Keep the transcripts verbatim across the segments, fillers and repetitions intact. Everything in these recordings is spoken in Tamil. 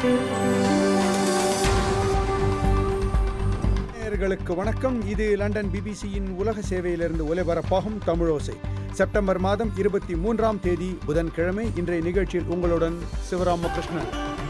நேயர்களுக்கு வணக்கம். இது லண்டன் பிபிசியின் உலக சேவையிலிருந்து ஒலிபரப்பாகும் தமிழோசை. செப்டம்பர் மாதம் இருபத்தி மூன்றாம் தேதி புதன்கிழமை. இன்றைய நிகழ்ச்சியில் உங்களுடன் சிவராமகிருஷ்ணன்.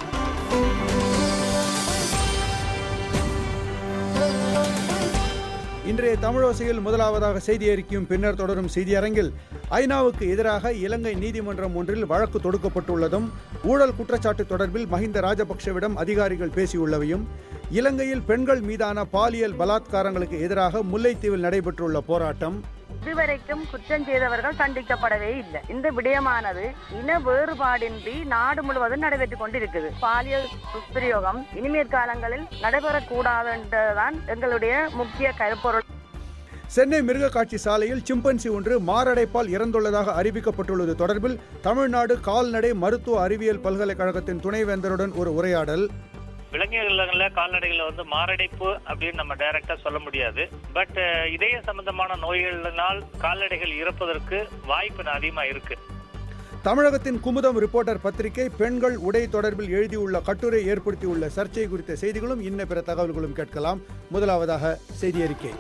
இன்றைய தமிழோசையில் முதலாவதாக செய்தி அறிக்கையும் பின்னர் தொடரும் செய்தியரங்கில் ஐநாவுக்கு எதிராக இலங்கை நீதிமன்றம் ஒன்றில் வழக்கு தொடுக்கப்பட்டுள்ளதும், ஊழல் குற்றச்சாட்டு தொடர்பில் மஹிந்த ராஜபக்சவிடம் அதிகாரிகள் பேசியுள்ளவையும், இலங்கையில் பெண்கள் மீதான பாலியல் பலாத்காரங்களுக்கு எதிராக முல்லைத்தீவில் நடைபெற்றுள்ள போராட்டம், இதுவரைக்கும் குற்றம் செய்தவர்கள் தண்டிக்கப்படவே இல்லை. இந்த விடயமானது இன வேறுபாடின்றி நாடு முழுவதும் நடைபெற்றுக் கொண்டிருக்குது. பாலியல் துஷ்பிரயோகம் இனிமேற் காலங்களில் நடைபெறக்கூடாது என்றுதான் எங்களுடைய முக்கிய கருப்பொருள். சென்னை மிருகக்காட்சி சாலையில் சிம்பன்சி ஒன்று மாரடைப்பால் இறந்துள்ளதாக அறிவிக்கப்பட்டுள்ளது தொடர்பில் தமிழ்நாடு கால்நடை மருத்துவ அறிவியல் பல்கலைக்கழகத்தின் துணைவேந்தருடன் ஒரு உரையாடல். விலங்குகள்ல கால்நடைகள்ல வந்து மாரடைப்பு அப்படின்னு நம்ம டைரக்டா சொல்ல முடியாது. பட் இதய சம்பந்தமான நோய்களினால் கால்நடைகள் இறப்பதற்கு வாய்ப்பு அதிகமா இருக்கு. தமிழகத்தின் குமுதம் ரிப்போர்ட்டர் பத்திரிகை பெண்கள் உடை தொடர்பில் எழுதியுள்ள கட்டுரை ஏற்படுத்தியுள்ள சர்ச்சை குறித்த செய்திகளும் இன்ன பிற தகவல்களும் கேட்கலாம். முதலாவதாக செய்தி அறிக்கை.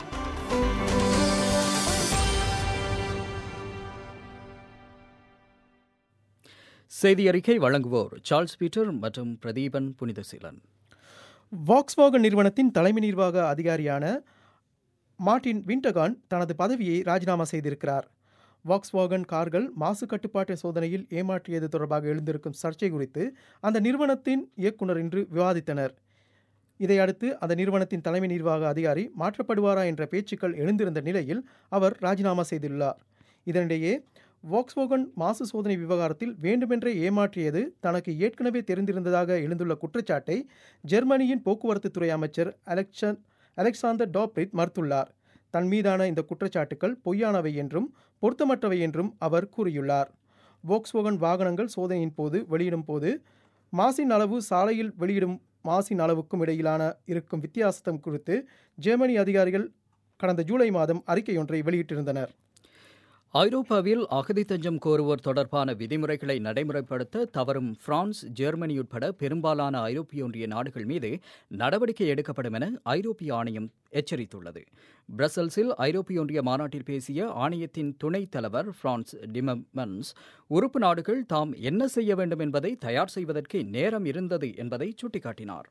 செய்தி அறிக்கை வழங்குவோர் சார்ல்ஸ் பீட்டர் மற்றும் பிரதீபன் புனிதசீலன். வாக்ஸ்வாகன் நிறுவனத்தின் தலைமை நிர்வாக அதிகாரியான மார்டின் விண்டகான் தனது பதவியை ராஜினாமா செய்திருக்கிறார். வாக்ஸ்வாகன் கார்கள் மாசு கட்டுப்பாட்டு சோதனையில் ஏமாற்றியது தொடர்பாக எழுந்திருக்கும் சர்ச்சை குறித்து அந்த நிறுவனத்தின் இயக்குநர் இன்று விவாதித்தனர். இதையடுத்து அந்த நிறுவனத்தின் தலைமை நிர்வாக அதிகாரி மாற்றப்படுவாரா என்ற பேச்சுக்கள் எழுந்திருந்த நிலையில் அவர் ராஜினாமா செய்துள்ளார். இதனிடையே வாக்ஸ்வாகன் மாசு சோதனை விவகாரத்தில் வேண்டுமென்றே ஏமாற்றியது தனக்கு ஏற்கனவே தெரிந்திருந்ததாக எழுந்துள்ள குற்றச்சாட்டை ஜெர்மனியின் போக்குவரத்து துறை அமைச்சர் அலெக்சன் அலெக்சாந்தர் டாப்ரிட் மறுத்துள்ளார். தன் மீதான இந்த குற்றச்சாட்டுக்கள் பொய்யானவை என்றும் பொருத்தமற்றவை என்றும் அவர் கூறியுள்ளார். வாக்ஸ்வாகன் வாகனங்கள் சோதனையின் போது வெளியிடும் போது மாசின் அளவு சாலையில் வெளியிடும் மாசின் அளவுக்கும் இடையிலான இருக்கும் வித்தியாசம் குறித்து ஜெர்மனி அதிகாரிகள் கடந்த ஜூலை மாதம் அறிக்கையொன்றை வெளியிட்டிருந்தனர். ஐரோப்பாவில் அகதி தஞ்சம் கோருவோர் தொடர்பான விதிமுறைகளை நடைமுறைப்படுத்த தவறும் பிரான்ஸ், ஜெர்மனி உட்பட பெரும்பாலான ஐரோப்பிய ஒன்றிய நாடுகள் மீது நடவடிக்கை எடுக்கப்படும் என ஐரோப்பிய ஆணையம் எச்சரித்துள்ளது. பிரசல்ஸில் ஐரோப்பிய ஒன்றிய மாநாட்டில் பேசிய ஆணையத்தின் துணைத் தலைவர் பிரான்ஸ் டிமமன்ஸ், உறுப்பு நாடுகள் தாம் என்ன செய்ய வேண்டும் என்பதை தயார் செய்வதற்கு நேரம் இருந்தது என்பதை சுட்டிக்காட்டினார்.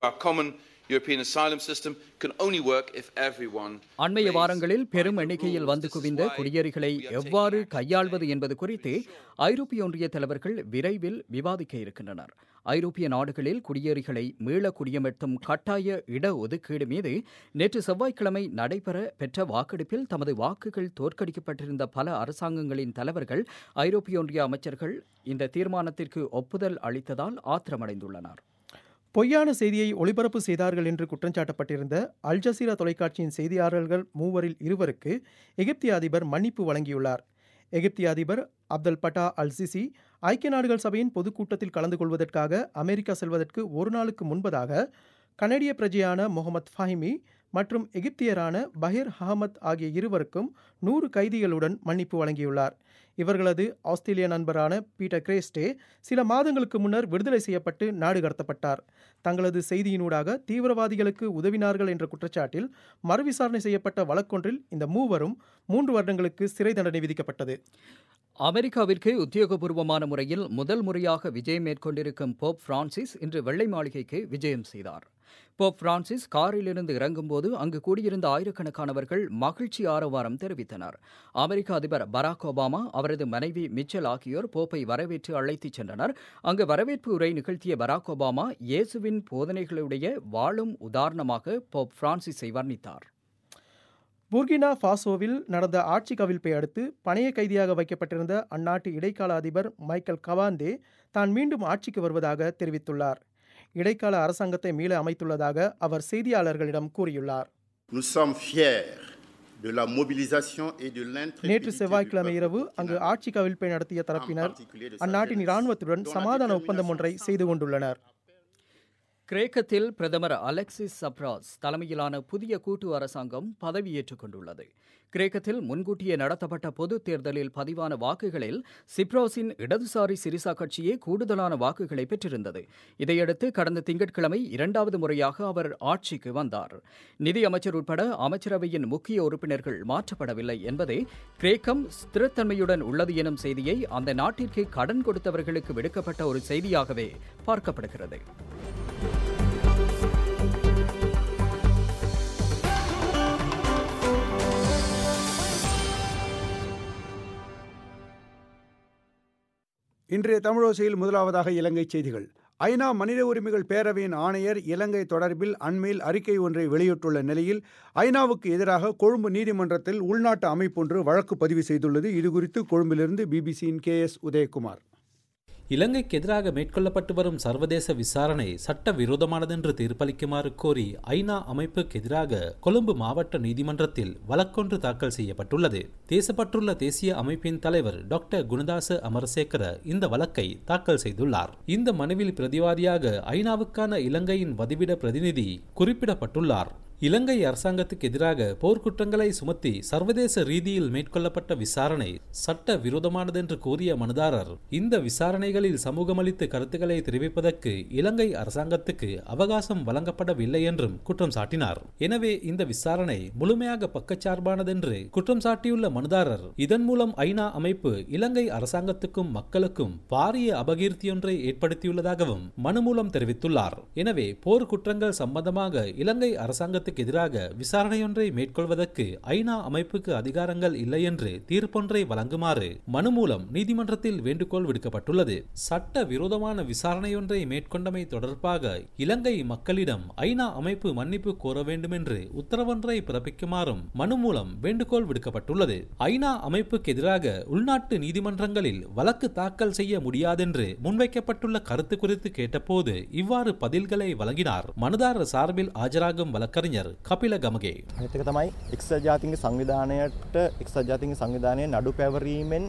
அண்மைய வாரங்களில் பெரும் எண்ணிக்கையில் வந்து குவிந்த குடியேறிகளை எவ்வாறு கையாள்வது என்பது குறித்து ஐரோப்பிய ஒன்றிய தலைவர்கள் விரைவில் விவாதிக்க இருக்கின்றனர். ஐரோப்பிய நாடுகளில் குடியேறிகளை மீள குடியமர்த்தும் கட்டாய இட ஒதுக்கீடு மீது நேற்று செவ்வாய்க்கிழமை நடைபெற பெற்ற வாக்கெடுப்பில் தமது வாக்குகள் தோற்கடிக்கப்பட்டிருந்த பல அரசாங்கங்களின் தலைவர்கள், ஐரோப்பிய ஒன்றிய அமைச்சர்கள் இந்த தீர்மானத்திற்கு ஒப்புதல் அளித்ததால் ஆத்திரமடைந்துள்ளனர். பொய்யான செய்தியை ஒளிபரப்பு செய்தார்கள் என்று குற்றஞ்சாட்டப்பட்டிருந்த அல் ஜசீரா தொலைக்காட்சியின் செய்தியாளர்கள் மூவரில் இருவருக்கு எகிப்திய அதிபர் மன்னிப்பு வழங்கியுள்ளார். எகிப்திய அதிபர் அப்தல் பட்டா அல் சிசி ஐக்கிய நாடுகள் சபையின் பொதுக்கூட்டத்தில் கலந்து கொள்வதற்காக அமெரிக்கா செல்வதற்கு ஒரு நாளுக்கு முன்பதாக கனடிய பிரஜையான முகமது ஃபாஹிமி மற்றும் எகிப்தியரான பஹீர் அஹமத் ஆகிய இருவருக்கும் நூறு கைதிகளுடன் மன்னிப்பு வழங்கியுள்ளார். இவர்களது ஆஸ்திரேலிய நண்பரான பீட்டர் கிரேஸ்டே சில மாதங்களுக்கு முன்னர் விடுதலை செய்யப்பட்டு நாடு கடத்தப்பட்டார். தங்களது செய்தியினூடாக தீவிரவாதிகளுக்கு உதவினார்கள் என்ற குற்றச்சாட்டில் மறுவிசாரணை செய்யப்பட்ட வழக்கொன்றில் இந்த மூவரும் மூன்று வருடங்களுக்கு சிறை தண்டனை விதிக்கப்பட்டது. அமெரிக்காவிற்கு உத்தியோகபூர்வமான முறையில் முதல் முறையாக விஜயம் மேற்கொண்டிருக்கும் போப் பிரான்சிஸ் இன்று வெள்ளை மாளிகைக்கு விஜயம் செய்தார். போப் பிரான்சிஸ் காரிலிருந்து இறங்கும்போது அங்கு கூடியிருந்த ஆயிரக்கணக்கானவர்கள் மகிழ்ச்சி ஆரவாரம் தெரிவித்தனர். அமெரிக்க அதிபர் பராக் ஒபாமா, அவரது மனைவி மிச்சல் ஆகியோர் போப்பை வரவேற்று அழைத்துச் சென்றனர். அங்கு வரவேற்பு உரை நிகழ்த்திய பராக் ஒபாமா இயேசுவின் போதனைகளுடைய வாழும் உதாரணமாக போப் பிரான்சிஸை வர்ணித்தார். புர்கினா ஃபாசோவில் நடந்த ஆட்சி கவிழ்ப்பை அடுத்து பணைய கைதியாக வைக்கப்பட்டிருந்த அந்நாட்டு இடைக்கால அதிபர் மைக்கேல் கவாந்தே தான் மீண்டும் ஆட்சிக்கு வருவதாக தெரிவித்துள்ளார். இடைக்கால அரசாங்கத்தை மீள அமைத்துள்ளதாக அவர் செய்தியாளர்களிடம் கூறியுள்ளார். நேற்று செவ்வாய்க்கிழமை இரவு அங்கு ஆட்சி கவிழ்ப்பை நடத்திய தரப்பினர் அந்நாட்டின் இராணுவத்துடன் சமாதான ஒப்பந்தம் ஒன்றை செய்து கொண்டுள்ளனர். கிரேக்கத்தில் பிரதமர் அலெக்சிஸ் சப்ராஸ் தலைமையிலான புதிய கூட்டு அரசாங்கம் பதவியேற்றுக் கொண்டுள்ளது. கிரேக்கத்தில் முன்கூட்டியே நடத்தப்பட்ட பொதுத் தேர்தலில் பதிவான வாக்குகளில் சிப்ராஸின் இடதுசாரி சிரிசா கட்சியே கூடுதலான வாக்குகளை பெற்றிருந்தது. இதையடுத்து கடந்த திங்கட்கிழமை இரண்டாவது முறையாக அவர் ஆட்சிக்கு வந்தார். நிதியமைச்சர் உட்பட அமைச்சரவையின் முக்கிய உறுப்பினர்கள் மாற்றப்படவில்லை என்பதே கிரேக்கம் ஸ்திரத்தன்மையுடன் உள்ளது எனும் செய்தியை அந்த நாட்டிற்கு கடன் கொடுத்தவர்களுக்கு விடுக்கப்பட்ட ஒரு செய்தியாகவே பார்க்கப்படுகிறது. இன்றைய தமிழோசையில் முதலாவதாக இலங்கை செய்திகள். ஐநா மனித உரிமைகள் பேரவையின் ஆணையர் இலங்கை தொடர்பில் அண்மையில் அறிக்கை ஒன்றை வெளியிட்டுள்ள நிலையில் ஐநாவுக்கு எதிராக கொழும்பு நீதிமன்றத்தில் உள்நாட்டு அமைப்பொன்று வழக்கு பதிவு செய்துள்ளது. இதுகுறித்து கொழும்பிலிருந்து பிபிசியின் கே எஸ் உதயகுமார். இலங்கைக்கு எதிராக மேற்கொள்ளப்பட்டு வரும் சர்வதேச விசாரணை சட்ட விரோதமானதென்று தீர்ப்பளிக்குமாறு கோரி ஐநா அமைப்புக்கு எதிராக கொழும்பு மாவட்ட நீதிமன்றத்தில் வழக்கொன்று தாக்கல் செய்யப்பட்டுள்ளது. தேசப்பற்றுள்ள தேசிய அமைப்பின் தலைவர் டாக்டர் குணதாச அமரசேகர இந்த வழக்கை தாக்கல் செய்துள்ளார். இந்த மனுவில் பிரதிவாதியாக ஐநாவுக்கான இலங்கையின் வதிவிட பிரதிநிதி குறிப்பிடப்பட்டுள்ளார். இலங்கை அரசாங்கத்துக்கு எதிராக போர்க்குற்றங்களை சுமத்தி சர்வதேச ரீதியில் மேற்கொள்ளப்பட்ட விசாரணை சட்ட விரோதமானதென்று கூறிய மனுதாரர் இந்த விசாரணைகளில் சமூகமளித்த கருத்துக்களை தெரிவிப்பதற்கு இலங்கை அரசாங்கத்துக்கு அவகாசம் வழங்கப்படவில்லை என்றும் குற்றம் சாட்டினார். எனவே இந்த விசாரணை முழுமையாக பக்கச்சார்பானதென்று குற்றம் சாட்டியுள்ள மனுதாரர் இதன் மூலம் ஐநா அமைப்பு இலங்கை அரசாங்கத்துக்கும் மக்களுக்கும் பாரிய அபகீர்த்தியொன்றை ஏற்படுத்தியுள்ளதாகவும் மனு மூலம் தெரிவித்துள்ளார். எனவே போர் குற்றங்கள் சம்பந்தமாக இலங்கை அரசாங்கத்துக்கு எதிராக விசாரணையொன்றை மேற்கொள்வதற்கு ஐநா அமைப்புக்கு அதிகாரங்கள் இல்லை என்று தீர்ப்பொன்றை வழங்குமாறு மனு மூலம் நீதிமன்றத்தில் வேண்டுகோள் விடுக்கப்பட்டுள்ளது. சட்ட விரோதமான விசாரணையொன்றை மேற்கொண்டமை தொடர்பாக இலங்கை மக்களிடம் ஐநா அமைப்பு மன்னிப்பு கோர வேண்டும் என்று உத்தரவொன்றை பிறப்பிக்குமாறும் மனு மூலம் வேண்டுகோள் விடுக்கப்பட்டுள்ளது. ஐநா அமைப்புக்கு எதிராக உள்நாட்டு நீதிமன்றங்களில் வழக்கு தாக்கல் செய்ய முடியாதென்று முன்வைக்கப்பட்டுள்ள கருத்து குறித்து கேட்டபோது இவ்வாறு பதில்களை வழங்கினார் மனுதாரர் சார்பில் ஆஜராகும் வழக்கறிஞர் කපිල ගමගේ. අනිත් එක තමයි එක්සත් ජාතීන්ගේ සංවිධානයට එක්සත් ජාතීන්ගේ සංවිධානයේ නඩු පැවරීමෙන්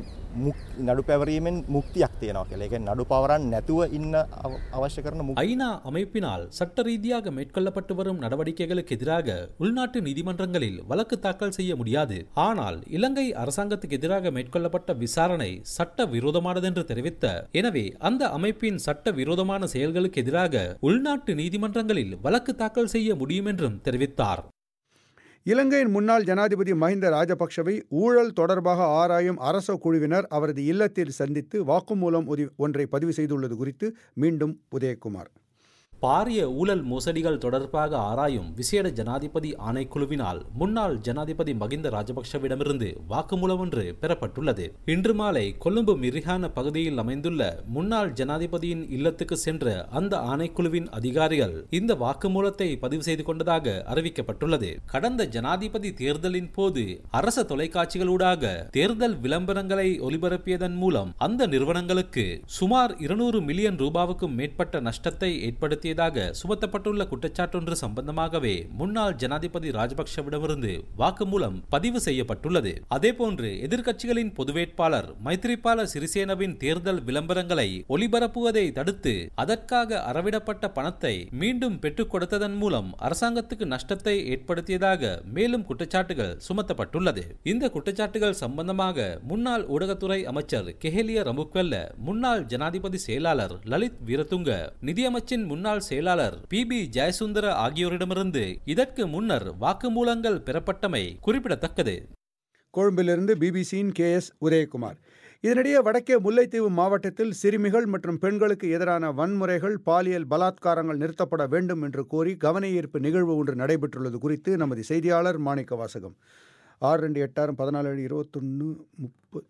නඩු පැවරීමෙන් මුක්තියක් තියෙනවා කියලා. ඒ කියන්නේ නඩු පවරන්න නැතුව ඉන්න අවශ්‍ය කරන ஐநா அமைப்பினால் சட்ட ரீதியாக மேற்கொள்ளப்பட்டு வரும் நடவடிக்கைகளுக்கு எதிராக உள்நாட்டு நீதிமன்றங்களில் வழக்கு தாக்கல் செய்ய முடியாது. ஆனால் இலங்கை அரசாங்கத்துக்கு எதிராக மேற்கொள்ளப்பட்ட விசாரணை சட்ட விரோதமானதென்று தெரிவித்த எனவே அந்த அமைப்பின் சட்ட விரோதமான செயல்களுக்கு எதிராக உள்நாட்டு நீதிமன்றங்களில் வழக்கு தாக்கல் செய்ய முடியும் என்றும் தெரிவித்தார். இலங்கையின் முன்னாள் ஜனாதிபதி மஹிந்த ராஜபக்ஷவை ஊழல் தொடர்பாக ஆராயும் அரச குழுவினர் அவரது இல்லத்தில் சந்தித்து வாக்குமூலம் ஒன்றை பதிவு செய்துள்ளது குறித்து மீண்டும் உதயகுமார். பாரிய ஊழல் மோசடிகள் தொடர்பாக ஆராயும் விசேட ஜனாதிபதி ஆணைக்குழுவினால் முன்னாள் ஜனாதிபதி மஹிந்த ராஜபக்ஷவிடமிருந்து வாக்குமூலம் ஒன்று பெறப்பட்டுள்ளது. இன்று மாலை கொழும்பு மிரிஹான பகுதியில் அமைந்துள்ள முன்னாள் ஜனாதிபதியின் இல்லத்துக்கு சென்ற அந்த ஆணைக்குழுவின் அதிகாரிகள் இந்த வாக்குமூலத்தை பதிவு செய்து கொண்டதாக அறிவிக்கப்பட்டுள்ளது. கடந்த ஜனாதிபதி தேர்தலின் போது அரச தொலைக்காட்சிகளூடாக தேர்தல் விளம்பரங்களை ஒளிபரப்பியதன் மூலம் அந்த நிறுவனங்களுக்கு சுமார் இருநூறு மில்லியன் ரூபாவுக்கும் மேற்பட்ட நஷ்டத்தை ஏற்படுத்திய சுமத்தப்பட்டுள்ள குற்றச்சாட்டொன்று சம்பந்தமாகவே முன்னாள் ஜனாதிபதி ராஜபக்ஷவிடமிருந்து வாக்குமூலம் பதிவு செய்யப்பட்டுள்ளது. அதேபோன்று எதிர்க்கட்சிகளின் பொது வேட்பாளர் மைத்ரிபால சிறிசேனவின் தேர்தல் விளம்பரங்களை ஒளிபரப்புவதை தடுத்து அதற்காக அறவிடப்பட்ட பணத்தை மீண்டும் பெற்றுக் கொடுத்ததன் மூலம் அரசாங்கத்துக்கு நஷ்டத்தை ஏற்படுத்தியதாக மேலும் குற்றச்சாட்டுகள் சுமத்தப்பட்டுள்ளது. இந்த குற்றச்சாட்டுகள் சம்பந்தமாக முன்னாள் ஊடகத்துறை அமைச்சர் கெஹலிய ரம்புக்வெல்ல, முன்னாள் ஜனாதிபதி செயலாளர் லலித் வீரதுங்க, நிதியமைச்சின் முன்னாள் செயலாளர் பி பி ஜெயசுந்தர ஆகியோரிடமிருந்து இதற்கு முன்னர் வாக்குமூலங்கள் பெறப்பட்டமை குறிப்பிடத்தக்கது. கொழும்பிலிருந்து பிபிசியின் கே எஸ் உதயகுமார். இதனிடையே வடக்கே முல்லைத்தீவு மாவட்டத்தில் சிறுமிகள் மற்றும் பெண்களுக்கு எதிரான வன்முறைகள், பாலியல் பலாத்காரங்கள் நிறுத்தப்பட வேண்டும் என்று கோரி கவன ஈர்ப்பு நிகழ்வு ஒன்று நடைபெற்றுள்ளது குறித்து நமது செய்தியாளர் மாணிக்க வாசகம். ஆறு ரெண்டு எட்டாயிரம் பதினாலு ஏழு இருபத்தொன்னு முப்பது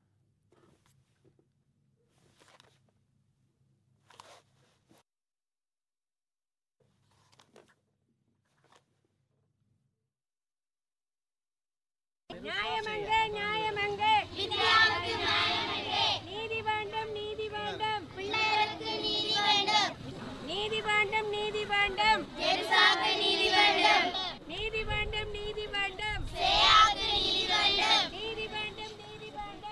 நியாயமங்கே நியாயமங்கே வித்யாவுக்கு நியாயமங்கே நீதி வேண்டும் நீதி வேண்டும் பிள்ளைகளுக்கு நீதி வேண்டும் நீதி வேண்டும் நீதி வேண்டும் ஜெருசாக்கு நீதி வேண்டும் நீதி வேண்டும் நீதி வேண்டும் சேயாக்கு நீதி வேண்டும் நீதி வேண்டும் நீதி வேண்டும்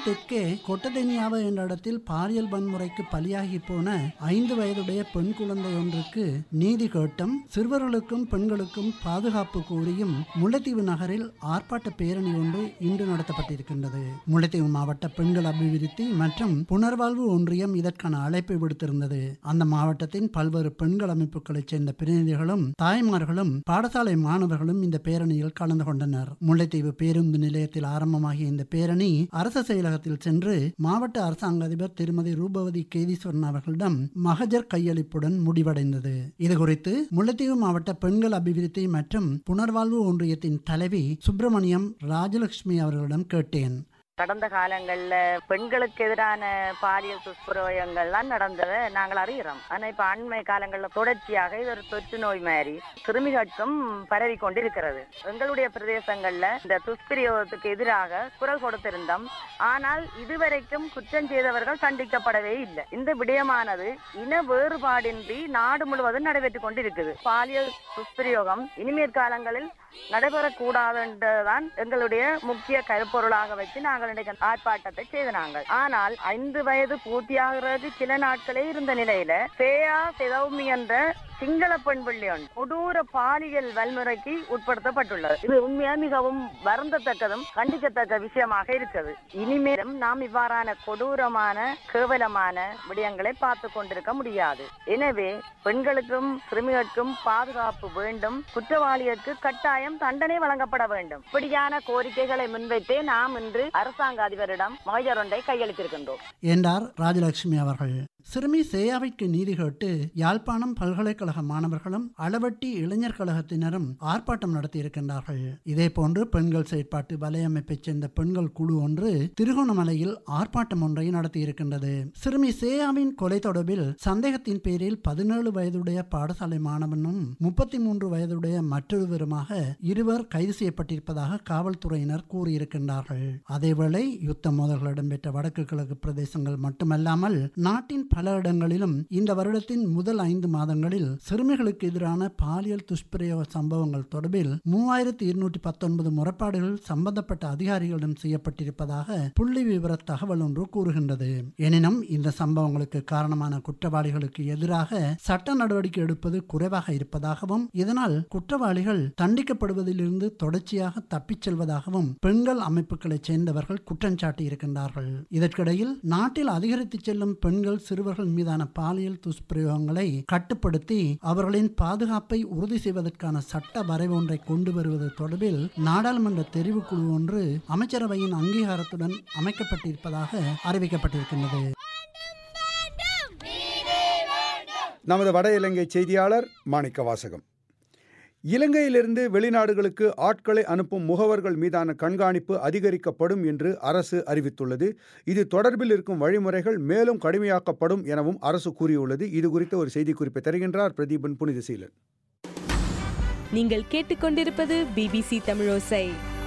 தெற்கே கொட்டதெனியாவ என்ற இடத்தில் பாலியல் வன்முறைக்கு பலியாகி போன ஐந்து வயதுடைய பெண் குழந்தை ஒன்றுக்கு நீதி கேட்டும் சிறுவர்களுக்கும் பெண்களுக்கும் பாதுகாப்பு கோரியும் முல்லைத்தீவு நகரில் ஆர்ப்பாட்ட பேரணி ஒன்று இன்று நடத்தப்பட்டிருக்கின்றது. முல்லைத்தீவு மாவட்ட பெண்கள் அபிவிருத்தி மற்றும் புனர்வாழ்வு ஒன்றியம் இதற்கான அழைப்பை விடுத்திருந்தது. அந்த மாவட்டத்தின் பல்வேறு பெண்கள் அமைப்புகளைச் சேர்ந்த பிரதிநிதிகளும் தாய்மார்களும் பாடசாலை மாணவர்களும் இந்த பேரணியில் கலந்து கொண்டனர். முல்லைத்தீவு பேருந்து நிலையத்தில் ஆரம்பமாகிய இந்த பேரணி அரசு செயலகத்தில் சென்று மாவட்ட அரசாங்க அதிபர் திருமதி ரூபவதி கேதீஸ்வரன் அவர்களிடம் மகஜர் கையளிப்புடன் முடிவடைந்தது. இதுகுறித்து முல்லைத்தீவு மாவட்ட பெண்கள் அபிவிருத்தி மற்றும் புனர்வாழ்வு ஒன்றியத்தின் தலைவி சுப்பிரமணியம் ராஜலட்சுமி அவர்களிடம் கேட்டேன். கடந்த காலங்கள்ல பெண்களுக்கு எதிரான பாலியல் துஷ்பிரயோகங்கள்லாம் நடந்ததை நாங்கள் அறிகிறோம். ஆனா இப்ப அண்மை காலங்கள்ல தொடர்ச்சியாக இது ஒரு தொற்று நோய் மாதிரி சிறுமிகளுக்கும் பரவி கொண்டிருக்கிறது. எங்களுடைய பிரதேசங்கள்ல இந்த துஷ்பிரயோகத்துக்கு எதிராக குரல் கொடுத்திருந்தோம். ஆனால் இதுவரைக்கும் குற்றம் செய்தவர்கள் தண்டிக்கப்படவே இல்லை. இந்த விடயமானது இன வேறுபாடின்றி நாடு முழுவதும் நடைபெற்றுக் கொண்டிருக்குது. பாலியல் துஷ்பிரயோகம் இனிமேற் காலங்களில் நடைபெறக்கூடாது என்றுதான் எங்களுடைய முக்கிய கருப்பொருளாக வச்சு நாங்கள் ஆர்ப்பாட்டத்தை செய்தாங்க. ஆனால் ஐந்து வயது பூர்த்தியாகிறது சில நாட்களே இருந்த நிலையில பேயா செதவுமி என்ற சிங்கள பெண் பிள்ளையன் கொடூர பாலியல் வன்முறைக்கு உட்படுத்தப்பட்டுள்ளது. இது உண்மையா மிகவும் வருந்தத்தக்கதும் கண்டிக்கத்தக்க விஷயமாக இருக்கிறது. இனிமேலும் நாம் இவ்வாறான கொடூரமான கேவலமான விடயங்களை பார்த்து கொண்டிருக்க முடியாது. எனவே பெண்களுக்கும் சிறுமிகளுக்கும் பாதுகாப்பு வேண்டும். குற்றவாளிகளுக்கு கட்டாயம் தண்டனை வழங்கப்பட வேண்டும். இப்படியான கோரிக்கைகளை முன்வைத்தே நாம் இன்று அரசாங்க அதிபரிடம் மகஜர் ஒன்றை கையளித்திருக்கின்றோம் என்றார் ராஜலட்சுமி அவர்கள். சிறுமி சேயாவிற்கு நீதி கேட்டு யாழ்ப்பாணம் பல்கலைக்கழக மாணவர்களும் அளவட்டி இளைஞர் கழகத்தினரும் ஆர்ப்பாட்டம் நடத்தியிருக்கின்றார்கள். இதே போன்று பெண்கள் செயற்பாட்டு வலையமைப்பைச் சேர்ந்த பெண்கள் குழு ஒன்று திருகோணமலையில் ஆர்ப்பாட்டம் ஒன்றை நடத்தியிருக்கின்றது. சிறுமி சேயாவின் கொலை தொடர்பில் சந்தேகத்தின் பேரில் பதினேழு வயதுடைய பாடசாலை மாணவனும் முப்பத்தி மூன்று வயதுடைய மற்றொருவருமாக இருவர் கைது செய்யப்பட்டிருப்பதாக காவல்துறையினர் கூறியிருக்கின்றார்கள். அதேவேளை யுத்த மோதல்கள் இடம்பெற்ற வடக்கு கிழக்கு பிரதேசங்கள் மட்டுமல்லாமல் நாட்டின் பல இடங்களிலும் இந்த வருடத்தின் முதல் ஐந்து மாதங்களில் சிறுமிகளுக்கு எதிரான பாலியல் துஷ்பிரயோக சம்பவங்கள் தொடர்பில் மூவாயிரத்தி இருநூற்றி பத்தொன்பது முறைப்பாடுகள் சம்பந்தப்பட்ட அதிகாரிகளிடம் செய்யப்பட்டிருப்பதாக புள்ளி விவர தகவல் ஒன்று கூறுகின்றது. எனினும் இந்த சம்பவங்களுக்கு காரணமான குற்றவாளிகளுக்கு எதிராக சட்ட நடவடிக்கை எடுப்பது குறைவாக இருப்பதாகவும் இதனால் குற்றவாளிகள் தண்டிக்கப்படுவதிலிருந்து தொடர்ச்சியாக தப்பிச் செல்வதாகவும் பெண்கள் அமைப்புகளைச் சேர்ந்தவர்கள் குற்றம் சாட்டி இருக்கின்றார்கள். இதற்கிடையில் நாட்டில் அதிகரித்து செல்லும் பெண்கள் சிறுவர்கள் மீதான பாலியல் துஷ்பிரயோகங்களை கட்டுப்படுத்தி அவர்களின் பாதுகாப்பை உறுதி செய்வதற்கான சட்ட வரைவு ஒன்றை கொண்டு வருவது தொடர்பில் நாடாளுமன்ற தெரிவுக்குழு ஒன்று அமைச்சரவையின் அங்கீகாரத்துடன் அமைக்கப்பட்டிருப்பதாக அறிவிக்கப்பட்டிருக்கின்றது. நமது வட இலங்கை செய்தியாளர் மாணிக்க வாசகம். இலங்கையிலிருந்து வெளிநாடுகளுக்கு ஆட்களை அனுப்பும் முகவர்கள் மீதான கண்காணிப்பு அதிகரிக்கப்படும் என்று அரசு அறிவித்துள்ளது. இது தொடர்பில் இருக்கும் வழிமுறைகள் மேலும் கடுமையாக்கப்படும் எனவும் அரசு கூறியுள்ளது. இது குறித்த ஒரு செய்திக்குறிப்பை தருகின்றார் பிரதீபன் புனிதசீலன். நீங்கள் கேட்டுக்கொண்டிருப்பது பிபிசி தமிழோசை.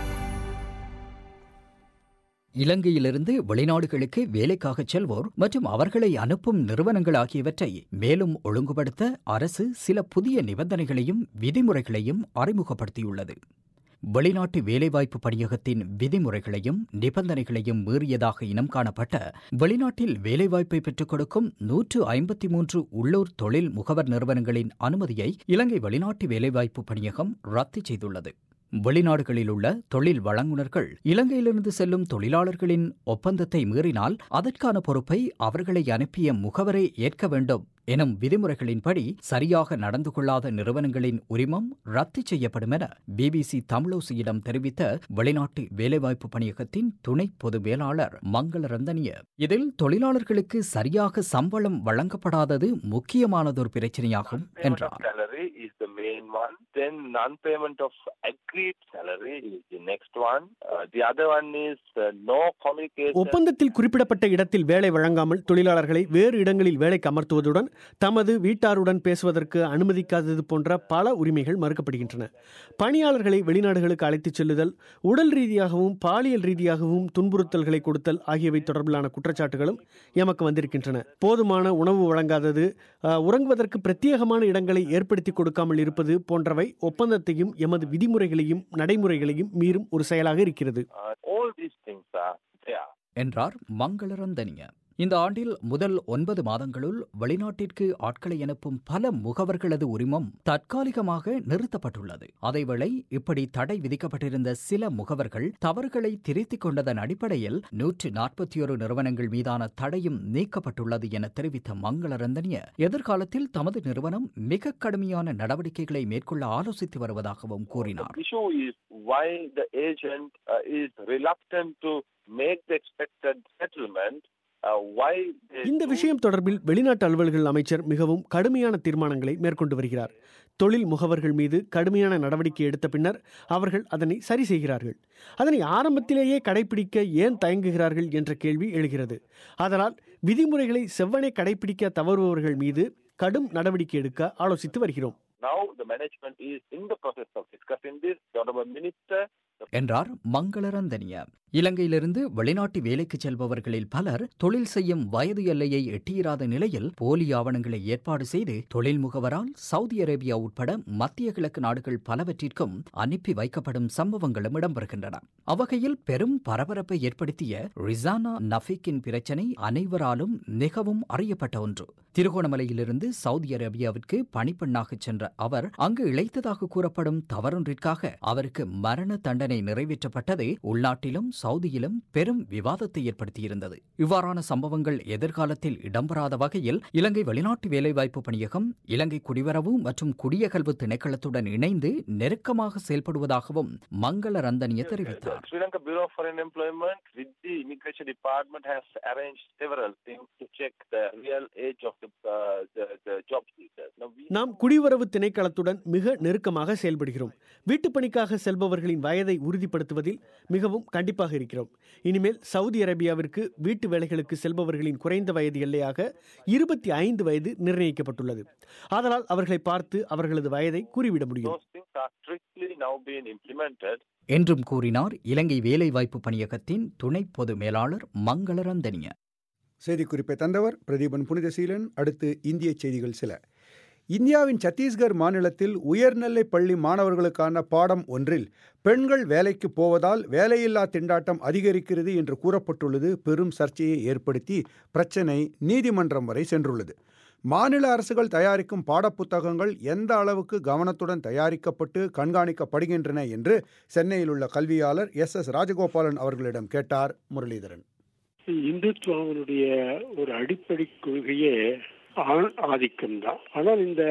இலங்கையிலிருந்து வெளிநாடுகளுக்கு வேலைக்காக செல்வோர் மற்றும் அவர்களை அனுப்பும் நிறுவனங்கள் ஆகியவற்றை மேலும் ஒழுங்குபடுத்த அரசு சில புதிய நிபந்தனைகளையும் விதிமுறைகளையும் அறிமுகப்படுத்தியுள்ளது. வெளிநாட்டு வேலைவாய்ப்பு பணியகத்தின் விதிமுறைகளையும் நிபந்தனைகளையும் மீறியதாக இனம் காணப்பட்ட வெளிநாட்டில் வேலைவாய்ப்பை பெற்றுக் கொடுக்கும் நூற்று ஐம்பத்தி மூன்று உள்ளூர் தொழில் முகவர் நிறுவனங்களின் அனுமதியை இலங்கை வெளிநாட்டு வேலைவாய்ப்பு பணியகம் ரத்து செய்துள்ளது. வெளிநாடுகளில் உள்ள தொழில் வழங்குநர்கள் இலங்கையிலிருந்து செல்லும் தொழிலாளர்களின் ஒப்பந்தத்தை மீறினால் அதற்கான பொறுப்பை அவர்களை அனுப்பிய முகவரை ஏற்க வேண்டும் எனும் விதிமுறைகளின்படி சரியாக நடந்து கொள்ளாத நிறுவனங்களின் உரிமம் ரத்து செய்யப்படும் என பிபிசி தமிழோசியிடம் தெரிவித்த வெளிநாட்டு வேலைவாய்ப்பு பணியகத்தின் துணை பொது மேலாளர் மங்கள ரந்தனிய, இதில் தொழிலாளர்களுக்கு சரியாக சம்பளம் வழங்கப்படாதது முக்கியமானதொரு பிரச்சனையாகும் என்றார். Main one, then non-payment of agreed salary is the next one. Uh, the other one is uh, no communication. ஒப்பந்தத்தில் குறிப்பிடப்பட்ட இடத்தில் வேலை வழங்காமல் தொழிலாளர்களை வேறு இடங்களில் வேலைக்கு அமர்த்துவதுடன் தமது வீட்டாருடன் பேசுவதற்கு அனுமதிக்காதது போன்ற பல உரிமைகள் மறுக்கப்படுகின்றன. பணியாளர்களை வெளிநாடுகளுக்கு அழைத்துச் செல்லுதல், உடல் ரீதியாகவும் பாலியல் ரீதியாகவும் துன்புறுத்தல்களை கொடுத்தல் ஆகியவை தொடர்பிலான குற்றச்சாட்டுகளும் எமக்கு வந்திருக்கின்றன. போதுமான உணவு வழங்காதது, உறங்குவதற்கு பிரத்யேகமான இடங்களை ஏற்படுத்தி கொடுக்காமல் இருப்பது போன்றவை ஒப்பந்தத்தையும் எமது விதிமுறைகளையும் நடைமுறைகளையும் மீறும் ஒரு செயலாக இருக்கிறது. என்றார் மங்களரந்தனிய. இந்த ஆண்டில் முதல் ஒன்பது மாதங்களுள் வெளிநாட்டிற்கு ஆட்களை அனுப்பும் பல முகவர்களது உரிமம் தற்காலிகமாக நிறுத்தப்பட்டுள்ளது. அதேவேளை இப்படி தடை விதிக்கப்பட்டிருந்த சில முகவர்கள் தவறுகளை திருத்திக் கொண்டதன் அடிப்படையில் நூற்று நாற்பத்தி ஒரு நிறுவனங்கள் மீதான தடையும் நீக்கப்பட்டுள்ளது என தெரிவித்த மங்களரந்தனிய, எதிர்காலத்தில் தமது நிறுவனம் மிக கடுமையான நடவடிக்கைகளை மேற்கொள்ள ஆலோசித்து வருவதாகவும் கூறினார். இந்த விஷயம் தொடர்பில் வெளிநாட்டு அலுவல்கள் அமைச்சர் மிகவும் கடுமையான தீர்மானங்களை மேற்கொண்டு வருகிறார். தொழில் முகவர்கள் மீது கடுமையான நடவடிக்கை எடுத்த பின்னர் அவர்கள் அதனை சரி செய்கிறார்கள். அதனை ஆரம்பத்திலேயே கடைபிடிக்க ஏன் தயங்குகிறார்கள் என்ற கேள்வி எழுகிறது. அதனால் விதிமுறைகளை செவ்வனே கடைபிடிக்க தவறுபவர்கள் மீது கடும் நடவடிக்கை எடுக்க ஆலோசித்து வருகிறோம். Now the management is in the process of discussing this. The Honorable Minister என்றார் மங்களரந்தனிய. இலங்கையிலிருந்து வெளிநாட்டு வேலைக்கு செல்பவர்களில் பலர் தொழில் செய்யும் வயது எல்லையை எட்டியிராத நிலையில் போலி ஆவணங்களை ஏற்பாடு செய்து தொழில் முகவரால் சவுதி அரேபியா உட்பட மத்திய கிழக்கு நாடுகள் பலவற்றிற்கும் அனுப்பி வைக்கப்படும் சம்பவங்களும் இடம்பெறுகின்றன. அவ்வகையில் பெரும் பரபரப்பை ஏற்படுத்திய ரிசானா நஃபீக்கின் பிரச்சினை அனைவராலும் மிகவும் அறியப்பட்ட ஒன்று. திருகோணமலையிலிருந்து சவுதி அரேபியாவிற்கு பணிப்பெண்ணாக சென்ற அவர் அங்கு இழைத்ததாக கூறப்படும் தவறொன்றிற்காக அவருக்கு மரண தண்டனை நிறைவேற்றப்பட்டது உள்நாட்டிலும் சவுதியிலும் பெரும் விவாதத்தை ஏற்படுத்தியிருந்தது. இவ்வாறான சம்பவங்கள் எதிர்காலத்தில் இடம்பெறாத வகையில் இலங்கை வெளிநாட்டு வேலைவாய்ப்பு பணியகம் இலங்கை குடிவரவு மற்றும் குடியகல்வு திணைக்களத்துடன் இணைந்து நெருக்கமாக செயல்படுவதாகவும் மங்களரந்தனிய தெரிவித்தார். Sri Lanka Bureau of Foreign Employment with the Immigration Department has arranged several things to check the real age of the, uh, the, the job seekers. நாம் குடிவரவு திணைக்களத்துடன் மிக நெருக்கமாக செயல்படுகிறோம். வீட்டுப்பணிக்காக செல்பவர்களின் வயதை உறுதிப்படுத்துவதில் மிகவும் கண்டிப்பாக இருக்கிறோம். இனிமேல் சவுதி அரேபியாவிற்கு வீட்டு வேலைகளுக்கு செல்பவர்களின் குறைந்த வயது எல்லையாக இருபத்தி ஐந்து வயது நிர்ணயிக்கப்பட்டுள்ளது. அதனால் அவர்களை பார்த்து அவர்களது வயதை கூறிவிட முடியும் என்றும் கூறினார் இலங்கை வேலைவாய்ப்பு பணியகத்தின் துணை பொது மேலாளர் மங்களரந்தனிய. செய்திக்குறிப்பை தந்தவர் பிரதீபன் புனிதசீலன். அடுத்து இந்திய செய்திகள் சில. இந்தியாவின் சத்தீஸ்கர் மாநிலத்தில் உயர்நிலை பள்ளி மாணவர்களுக்கான பாடம் ஒன்றில் பெண்கள் வேலைக்கு போவதால் வேலையில்லா திண்டாட்டம் அதிகரிக்கிறது என்று கூறப்பட்டுள்ளது பெரும் சர்ச்சையை ஏற்படுத்தி பிரச்சினை நீதிமன்றம் வரை சென்றுள்ளது. மாநில அரசுகள் தயாரிக்கும் பாடப்புத்தகங்கள் எந்த அளவுக்கு கவனத்துடன் தயாரிக்கப்பட்டு கண்காணிக்கப்படுகின்றன என்று சென்னையில் உள்ள கல்வியாளர் எஸ் எஸ் ராஜகோபாலன் அவர்களிடம் கேட்டார் முரளிதரன். இந்துத்துவனுடைய ஒரு அடிப்படை கொள்கையே ஆண் ஆதிக்கம் தான். ஆனால் இந்த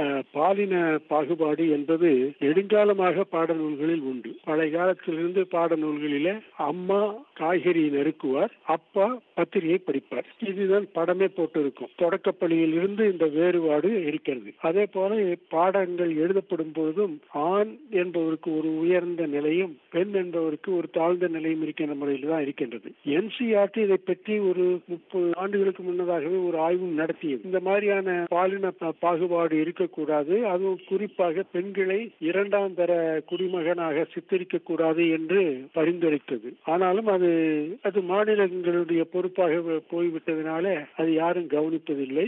பாலின பாகுபாடு என்பது நெடுங்காலமாக பாடநூல்களில் உண்டு. பழைய காலத்திலிருந்து பாடநூல்களில அம்மா காய்கறி நறுக்குவார், அப்பா பத்திரிகை படிப்பார். இதுதான் படமே போட்டிருக்கும். தொடக்கப்பள்ளியில் இருந்து இந்த வேறுபாடு இருக்கிறது. அதே போல பாடங்கள் எழுதப்படும் பொழுதும் ஆண் என்பவருக்கு ஒரு உயர்ந்த நிலையும் பெண் என்பவருக்கு ஒரு தாழ்ந்த நிலையும் இருக்கின்ற முறையில் தான் இருக்கின்றது. என்சிஆர்டி இதை பற்றி ஒரு முப்பது ஆண்டுகளுக்கு முன்னதாகவே ஒரு ஆய்வு நடத்தியது. இந்த மாதிரியான பாலின பாகுபாடு இருக்கக்கூடாது, அதுவும் குறிப்பாக பெண்களை இரண்டாம் தர குடிமகனாக சித்தரிக்க கூடாது என்று பரிந்துரைத்தது. ஆனாலும் அது அது மாநிலங்களுடைய பொறுப்பாக போய்விட்டதுனால அது யாரும் கவனிப்பதில்லை.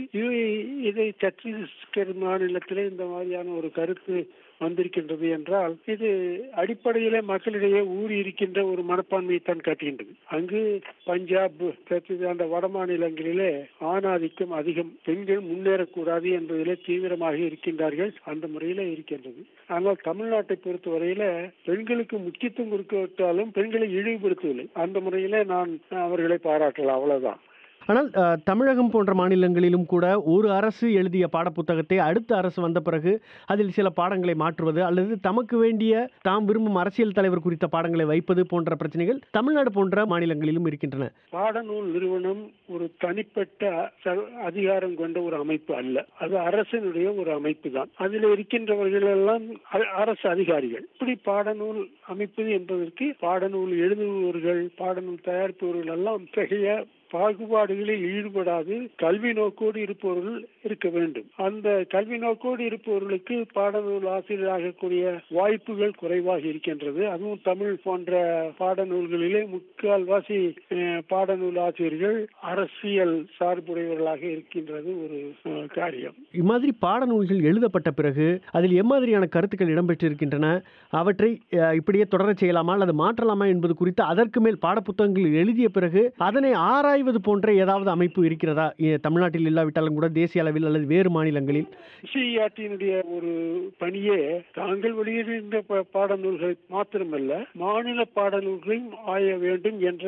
இதை சத்தீஸ்கர் மாநிலத்திலே இந்த மாதிரியான ஒரு கருத்து வந்திருக்கின்றது என்றால் இது அடிப்படையிலே மக்களிடையே ஊறி இருக்கின்ற ஒரு மனப்பான்மையை தான் காட்டுகின்றது. அங்கு பஞ்சாப் அந்த வட மாநிலங்களிலே ஆணாதிக்கம் அதிகம், பெண்கள் முன்னேறக்கூடாது என்பதிலே தீவிரமாக இருக்கின்றார்கள். அந்த முறையில இருக்கின்றது. ஆனால் தமிழ்நாட்டை பொறுத்தவரையில பெண்களுக்கு முக்கியத்துவம் கொடுத்தாலும் பெண்களை இழிவுபடுத்தவில்லை. அந்த முறையில நான் அவர்களை பாராட்டலாம், அவ்வளவுதான். ஆனால் தமிழகம் போன்ற மாநிலங்களிலும் கூட ஒரு அரசு எழுதிய பாடப்புத்தகத்தை அடுத்த அரசு வந்த பிறகு அதில் சில பாடங்களை மாற்றுவது அல்லது தமக்கு வேண்டிய தாம் விரும்பும் அரசியல் தலைவர் குறித்த பாடங்களை வைப்பது போன்ற பிரச்சனைகள் தமிழ்நாடு போன்ற மாநிலங்களிலும் இருக்கின்றன. பாடநூல் நிறுவனம் ஒரு தனிப்பட்ட அதிகாரம் கொண்ட ஒரு அமைப்பு அல்ல, அது அரசினுடைய ஒரு அமைப்பு தான். அதில் இருக்கின்றவர்கள் எல்லாம் அரசு அதிகாரிகள். இப்படி பாடநூல் அமைப்பது என்பதற்கு பாடநூல் எழுதுபவர்கள் பாடநூல் தயாரிப்பவர்கள் எல்லாம் இத்தகைய பாகுபாடுகளில் ஈடுபடாது கல்வி நோக்கோடு இருப்பவர்கள் இருக்க வேண்டும். அந்த கல்வி நோக்கோடு இருப்பவர்களுக்கு பாடநூல் ஆசிரியராகக்கூடிய வாய்ப்புகள் குறைவாக இருக்கின்றது. அதுவும் தமிழ் போன்ற பாடநூல்களிலே முக்கால்வாசி பாடநூல் ஆசிரியர்கள் அரசியல் சார்புடையவர்களாக இருக்கின்றது ஒரு காரியம். இம்மாதிரி பாடநூல்கள் எழுதப்பட்ட பிறகு அதில் எம்மாதிரியான கருத்துக்கள் இடம்பெற்றிருக்கின்றன, அவற்றை இப்படியே தொடரச் செய்யலாமா அல்லது மாற்றலாமா என்பது குறித்து அதற்கு மேல் பாடப்புத்தகங்கள் எழுதிய பிறகு அதனை ஆராய்வது போன்ற ஏதாவது அமைப்பு இருக்கிறதா? தமிழ்நாட்டில் இல்லாவிட்டாலும் கூட தேசிய அளவில் அல்லது வேறு மாநிலங்களில் சிஆர்டியினுடைய ஒரு பணியே தாங்கள் வெளியிடுகின்ற பாடநூல்களை மாத்திரமல்ல மாநில பாடநூல்களையும் ஆய வேண்டும் என்ற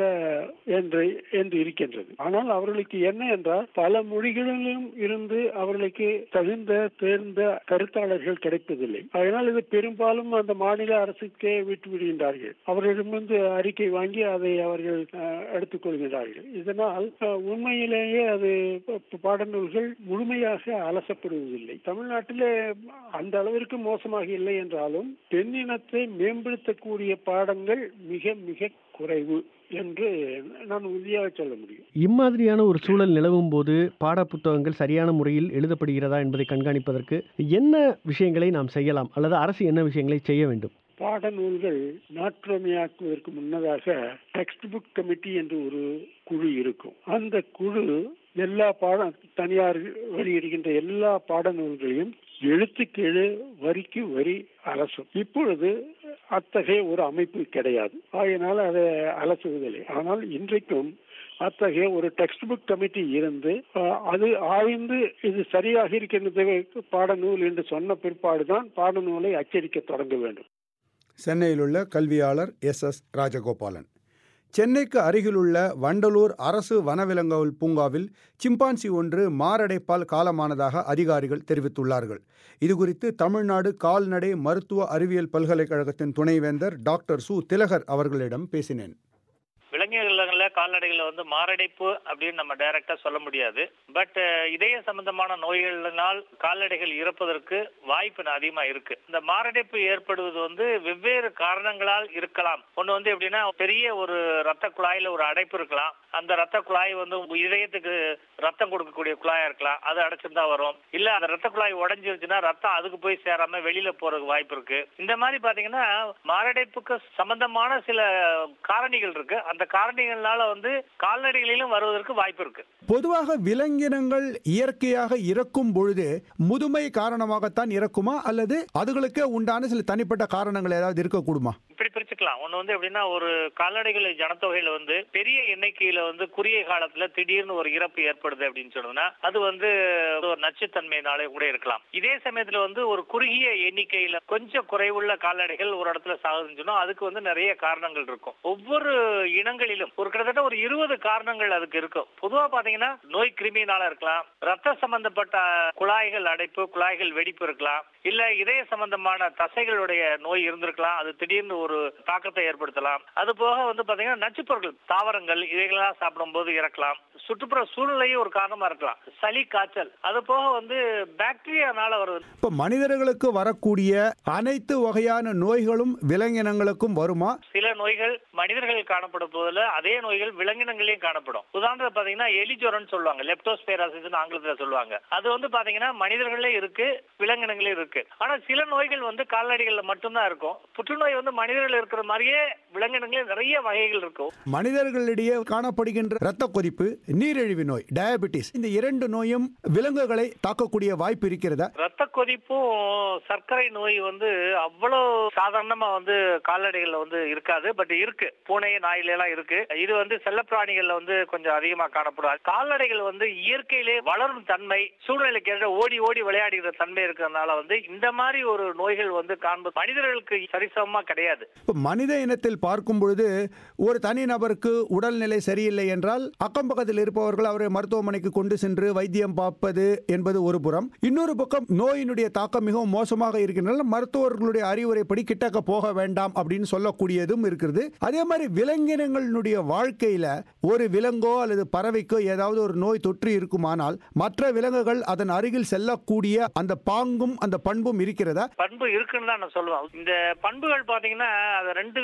என்று இருக்கின்றது. ஆனால் அவர்களுக்கு என்ன என்றால் பல மொழிகளிலும் இருந்து அவர்களுக்கு தகுந்த தேர்ந்த கருத்தாளர்கள் கிடைப்பதில்லை. அதனால் இது பெரும்பாலும் அந்த மாநில அரசுக்கே விட்டு விடுகின்றார்கள். அவர்களிடமிருந்து அறிக்கை வாங்கி அதை அவர்கள் எடுத்துக் கொள்கிறார்கள். இதனால் உண்மையிலேயே அது பாடநூல்கள் முழுமையாக அலசப்படுவதில்லை. தமிழ்நாட்டிலே அந்த அளவிற்கு மோசமாக இல்லை என்றாலும் தென்னினத்தை மேம்படுத்தக்கூடிய பாடங்கள் மிக மிக குறைவு என்று நான் உறுதியாக சொல்ல முடியும். இம்மாதிரியான ஒரு சூழல் நிலவும் போது பாட புத்தகங்கள் சரியான முறையில் எழுதப்படுகிறதா என்பதை கண்காணிப்பதற்கு என்ன விஷயங்களை நாம் செய்யலாம் அல்லது அரசு என்ன விஷயங்களை செய்ய வேண்டும்? பாடநூல்கள் நாட்டுடைமையாக்குவதற்கு முன்னதாக டெக்ஸ்ட் புக் கமிட்டி என்று ஒரு குழு இருக்கும். அந்த குழு எல்லா பாட தனியார் வெளியிடுகின்ற எல்லா பாடநூல்களையும் எழுத்துக்கெழு வரிக்கு வரி அலசும். இப்பொழுது அத்தகைய ஒரு அமைப்பு கிடையாது. ஆகையினால் அதை அலசுவதில்லை. ஆனால் இன்றைக்கும் அத்தகைய ஒரு டெக்ஸ்ட் புக் கமிட்டி இருந்து அது ஆய்ந்து இது சரியாக இருக்கின்றது பாடநூல் என்று சொன்ன பிற்பாடுதான் பாடநூலை அச்சடிக்க தொடங்க வேண்டும். சென்னையில் உள்ள கல்வியாளர் எஸ் எஸ் ராஜகோபாலன். சென்னைக்கு அருகிலுள்ள வண்டலூர் அரசு வனவிலங்குகள் பூங்காவில் சிம்பான்சி ஒன்று மாரடைப்பால் காலமானதாக அதிகாரிகள் தெரிவித்துள்ளார்கள். இதுகுறித்து தமிழ்நாடு கால்நடை மருத்துவ அறிவியல் பல்கலைக்கழகத்தின் துணைவேந்தர் டாக்டர் சு திலகர் அவர்களிடம் பேசினேன். விலங்குகள்ல கால்நடைகளில் வந்து மாரடைப்பு அப்படின்னு நம்ம டைரக்டா சொல்ல முடியாது. பட் இதய சம்பந்தமான நோய்களினால் கால்நடைகள் இறப்பதற்கு வாய்ப்பு அதிகமா இருக்கு. இந்த மாரடைப்பு ஏற்படுவது வந்து வெவ்வேறு காரணங்களால் இருக்கலாம். ஒண்ணு வந்து எப்படின்னா பெரிய ஒரு ரத்த குழாயில ஒரு அடைப்பு இருக்கலாம். அந்த ரத்த குழாய் வந்து இதயத்துக்கு ரத்தம் கொடுக்கக்கூடிய குழாயா இருக்கலாம், அது அடைச்சிருந்தா வரும். இல்ல அந்த ரத்த குழாய் உடைஞ்சிருச்சுன்னா ரத்தம் அதுக்கு போய் சேராம வெளியில போறதுக்கு வாய்ப்பு இருக்கு. இந்த மாதிரி பாத்தீங்கன்னா மாரடைப்புக்கு சம்பந்தமான சில காரணிகள் இருக்கு. அந்த காரணிகள்னால வந்து கால்நடைகளிலும் வருவதற்கு வாய்ப்பு இருக்கு. பொதுவாக விலங்கினங்கள் இயற்கையாக இறக்கும் பொழுது முதுமை காரணமாகத்தான் இறக்குமா அல்லது அதுகளுக்கு உண்டான சில தனிப்பட்ட காரணங்கள் ஏதாவது இருக்கக்கூடுமா? இப்படி பிரிச்சுக்கலாம். ஒண்ணு வந்து எப்படின்னா ஒரு கால்நடைகள் ஜனத்தொகையில வந்து பெரிய எண்ணிக்கையில வந்து குறுகிய காலத்துல திடீர்னு ஒரு இறப்பு ஏற்படுது அப்படின்னு சொன்னா அது வந்து ஒரு நச்சுத்தன்மையினாலே கூட இருக்கலாம். இதே சமயத்துல வந்து ஒரு குறுகிய எண்ணிக்கையில கொஞ்சம் குறைவுள்ள கால்நடைகள் ஒரு இடத்துல சாகுதுன்னு சொன்னா அதுக்கு வந்து நிறைய காரணங்கள் இருக்கும். ஒவ்வொரு இனங்களிலும் ஒரு கிட்டத்தட்ட ஒரு இருபது காரணங்கள் அதுக்கு இருக்கும். பொதுவா பாத்தீங்கன்னா நோய் கிருமியினால இருக்கலாம், ரத்த சம்பந்தப்பட்ட குழாய்கள் அடைப்பு, குழாய்கள் வெடிப்பு இருக்கலாம், இல்ல இதய சம்பந்தமான தசைகளுடைய நோய் இருந்திருக்கலாம், அது திடீர்னு ஒரு தாக்கத்தை ஏற்படுத்தலாம். அது போக வந்து பாத்தீங்கன்னா நச்சுப்பொருட்கள், தாவரங்கள் இவைகளெல்லாம் சாப்பிடும் போது இறக்கலாம். சுற்றுப்புற சூழ்நிலையும் ஒரு காரணமா இருக்கலாம், சளி காய்ச்சல். அது போக வந்து பாக்டீரியானால வருது. இப்ப மனிதர்களுக்கு வரக்கூடிய அனைத்து வகையான நோய்களும் விலங்கினங்களுக்கும் வருமா? சில நோய்கள் மனிதர்கள் காணப்படும் போதுல அதே நோய்கள் விலங்கினங்களையும் காணப்படும். உதாரணத்துக்கு பாத்தீங்கன்னா எலிஜுரம் சொல்லுவாங்க, லெப்டோஸ்பைரோசிஸ் ஆங்கிலத்துல சொல்லுவாங்க. அது வந்து பாத்தீங்கன்னா மனிதர்களே இருக்கு, விலங்கினங்களே இருக்கு. ஆனா சில நோய்கள் வந்து கால்நடைகள்ல மட்டும்தான் இருக்கும். புற்றுநோய் வந்து மனிதர்கள் இருக்கிற மாதிரியே விலங்கினங்களே நிறைய வகைகள் இருக்கும். மனிதர்களிடையே காணப்படுகின்ற இரத்த கொதிப்பு, நீரிழிவு நோய், டயபிட்டிஸ், இந்த இரண்டு நோயும் விலங்குகளை தாக்கக்கூடிய வாய்ப்பு இருக்கிறதா? ரத்த கொதிப்பும் சர்க்கரை நோய் வந்து அவ்வளவு சாதாரணமா வந்து கால்நடைகள்ல வந்து இருக்காது. பட் இருக்கு, பூனை நாயில எல்லாம் இருக்கு. இது வந்து செல்லப்பிராணிகள்ல வந்து கொஞ்சம் அதிகமா காணப்படும். கால்நடைகள் வந்து இயற்கையிலே வளரும் தன்மை, சூழ்நிலைக்கு ஏற்ற ஓடி ஓடி விளையாடுகிற தன்மை இருக்கிறதுனால வந்து இந்த மாதிரி ஒரு நோய்கள் வந்து காண்பது மனிதர்களுக்கு சரிசமமா கிடையாது. மனித இனத்தில் பார்க்கும் பொழுது ஒரு தனி நபருக்கு உடல்நிலை சரியில்லை என்றால் அக்கம் பக்கத்தில் இருப்பவர்கள் அவரை மருத்துவமனைக்கு கொண்டு சென்று வைத்தியம் பார்ப்பது என்பது ஒரு புறம். இன்னொரு பக்கம் நோயினுடைய தாக்கம் மிகவும் மோசமாக இருக்கின்றன, மருத்துவர்களுடைய அறிவுரைப்படி கிட்டக்க போக வேண்டாம் அப்படின்னு சொல்லக்கூடியதும் இருக்கிறது. அதே மாதிரி விலங்கினங்களுடைய வாழ்க்கையில ஒரு விலங்கோ அல்லது பறவைக்கோ ஏதாவது ஒரு நோய் தொற்று இருக்குமானால் மற்ற விலங்குகள் அதன் அருகில் செல்லக்கூடிய அந்த பாங்கும் அந்த பண்பும் இருக்கிறதா? பண்பு இருக்குன்னு தான் நான் சொல்லுவேன். இந்த பண்புகள் பாத்தீங்கன்னா அது ரெண்டு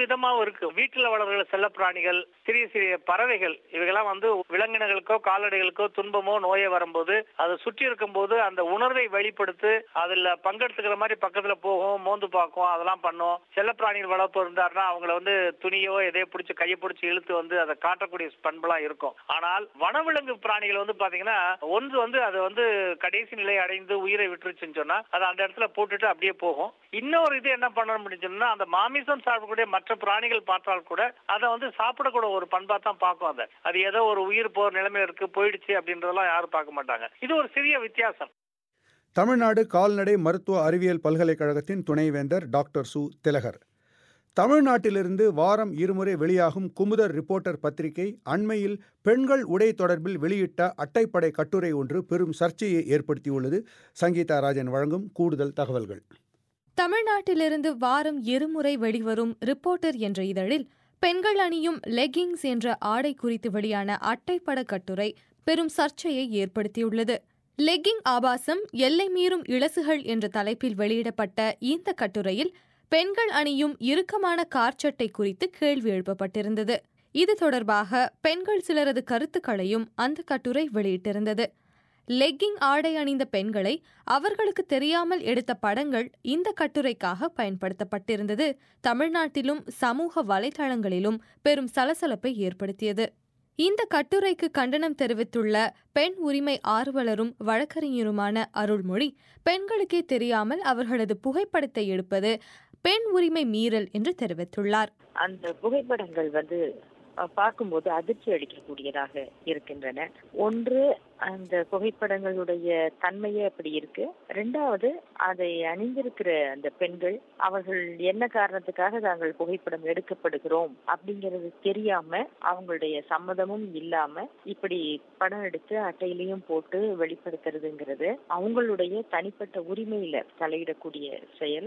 விதமாவும் இருக்கு. வீட்டுல வளர்கிற செல்ல பிராணிகள், சிறிய சிறிய பறவைகள், இவைகளாம் வந்து விலங்கினங்களுக்கோ கால்நடைகளுக்கோ துன்பமோ நோயோ வரும்போது அதை சுற்றி இருக்கும் போது அந்த உணர்வை வெளிப்படுத்து அதுல பங்கெடுத்துக்கிற மாதிரி பக்கத்துல போகும், மோந்து பார்க்கும், அதெல்லாம் பண்ணும். செல்ல பிராணிகள் வளர்ப்பு இருந்தாருன்னா அவங்கள வந்து துணியோ எதையோ பிடிச்சி கையை பிடிச்சி இழுத்து வந்து அதை காட்டக்கூடிய பண்பெல்லாம் இருக்கும். ஆனால் வனவிலங்கு பிராணிகள் வந்து பாத்தீங்கன்னா ஒன்று வந்து அது வந்து கடைசி நிலை அடைந்து உயிரை விட்டுருச்சுன்னு சொன்னா அதை அந்த இடத்துல போட்டுட்டு அப்படியே போகும். இன்னொரு இது என்ன பண்ணணும் சொன்னா அந்த மாமிசம் சாப்பிடக்கூடிய மற்ற பிராணிகள் பார்த்தால் கூட அதை வந்து சாப்பிடக்கூட ஒரு பண்பா தான் பார்க்கும். அதை அது ஏதோ ஒரு உயிர் போற நிலைமையில இருக்கு போயிடுச்சு அப்படின்றதெல்லாம் யாரும் பார்க்க மாட்டாங்க. இது ஒரு சிறிய வித்தியாசம். தமிழ்நாடு கால்நடை மருத்துவ அறிவியல் பல்கலைக்கழகத்தின் துணைவேந்தர் டாக்டர் சு திலகர். தமிழ்நாட்டிலிருந்து வாரம் இருமுறை வெளியாகும் குமுதர் ரிப்போர்ட்டர் பத்திரிகை அண்மையில் பெண்கள் உடை தொடர்பில் வெளியிட்ட அட்டைப்படை கட்டுரை ஒன்று பெரும் சர்ச்சையை ஏற்படுத்தியுள்ளது. சங்கீதா ராஜன் வழங்கும் கூடுதல் தகவல்கள். தமிழ்நாட்டிலிருந்து வாரம் இருமுறை வெளிவரும் ரிப்போர்ட்டர் என்ற இதழில் பெண்கள் அணியும் லெகிங்ஸ் என்ற ஆடை குறித்து வெளியான அட்டைப்பட கட்டுரை பெரும் சர்ச்சையை ஏற்படுத்தியுள்ளது. லெக்கிங் ஆபாசம், எல்லை மீறும் இளசுகள் என்ற தலைப்பில் வெளியிடப்பட்ட இந்த கட்டுரையில் பெண்கள் அணியும் இறுக்கமான கார்ச்சட்டை குறித்து கேள்வி எழுப்பப்பட்டிருந்தது. இது தொடர்பாக பெண்கள் சிலரது கருத்துக்களையும் அந்த கட்டுரை வெளியிட்டிருந்தது. லெக்கிங் ஆடை அணிந்த பெண்களை அவர்களுக்கு தெரியாமல் எடுத்த படங்கள் இந்த கட்டுரைக்காக பயன்படுத்தப்பட்டிருந்தது தமிழ்நாட்டிலும் சமூக வலைதளங்களிலும் பெரும் சலசலப்பை ஏற்படுத்தியது. இந்த கட்டுரைக்கு கண்டனம் தெரிவித்துள்ள பெண் உரிமை ஆர்வலரும் வழக்கறிஞருமான அருள்மொழி, பெண்களுக்கே தெரியாமல் அவர்களது புகைப்படத்தை எடுப்பது பெண் உரிமை மீறல் என்று தெரிவித்துள்ளார். அந்த புகைப்படங்கள் வந்து பார்க்கும்போது அதிர்ச்சி அளிக்கக்கூடியதாக இருக்கின்றன. ஒன்று, அந்த புகைப்படங்களுடைய தன்மையே அப்படி இருக்கு. ரெண்டாவது, அதை அணிந்திருக்கிற அந்த பெண்கள் அவர்கள் என்ன காரணத்துக்காக தாங்கள் புகைப்படம் எடுக்கப்படுகிறோம் அப்படிங்கிறது தெரியாம அவங்களுடைய சம்மதமும் இல்லாம இப்படி படம் எடுத்து அட்டையிலையும் போட்டு வெளிப்படுத்துறதுங்கிறது அவங்களுடைய தனிப்பட்ட உரிமையில தலையிடக்கூடிய செயல்.